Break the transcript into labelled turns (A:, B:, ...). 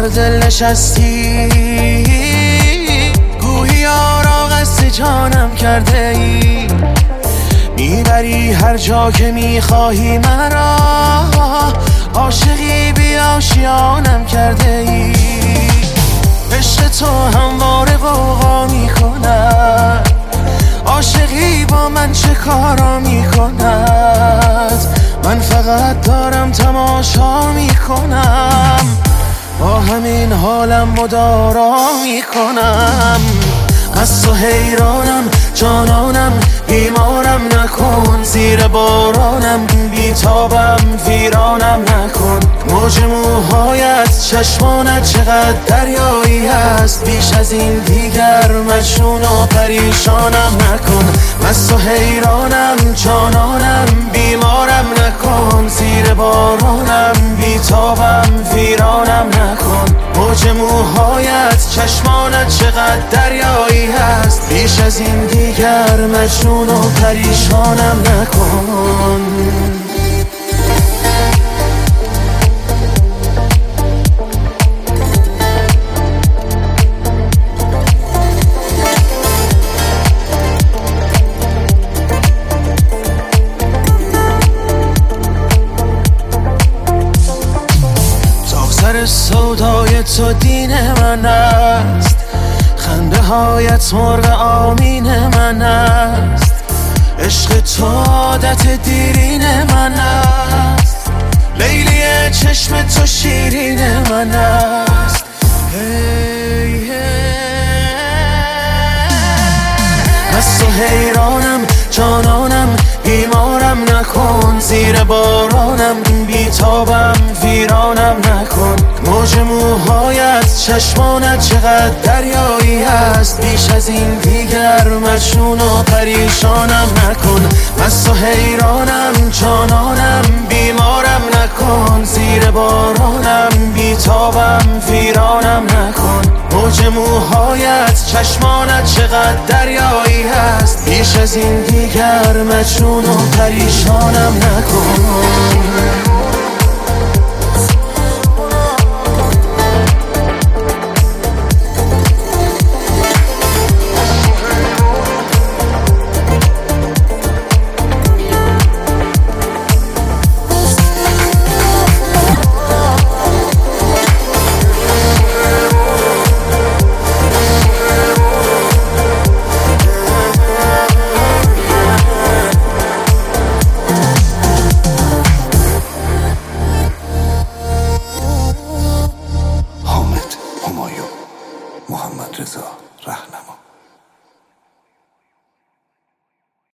A: دل نشستی، گویی یارا قصد جانم کرده ای. میبری هر جا که میخواهی مرا، عاشقی بی آشیانم کرده ای. عشق تو همواره غوغا میکند، عاشقی با من چه کارا میکند. من فقط دارم تماشا میکنم، با همین حالم مدارا میکنم. از تو حیرانم جانانم، بیمارم نکن، زیر بارانم بیتابم ویرانم نکن. موج موهایت چشمانت چقدر دریایی هست، بیش از این دیگر مجنون و پریشانم نکن. از تو حیرانم جانانم، بیمارم نکن، زیر بارانم بیتابم ویرانم نکن. موج موهایت چشمانت چقدر دریایی هست، بیش از این دیگر مجنون و پریشانم نکن. سر سودای تو دین من است، خنده هایت مرغ آمین من است. عشق تو عادت دیرین من است، لیلی چشم تو شیرین من است. از تو حیرانم جانانم، بیمارم نکن، زیر بارانم بیتابم ویرانم نکن. موج موهایت چشمانت چقدر دریایی هست، بیش از این دیگر مجنون و پریشانم نکن. از تو حیرانم جانانم، بیمارم نکن، زیر بارانم بیتابم ویرانم نکن. موج موهایت چشمانت چقدر دریایی هست، بیش از این دیگر مجنون و پریشانم نکن.
B: محمد رضا رهنما.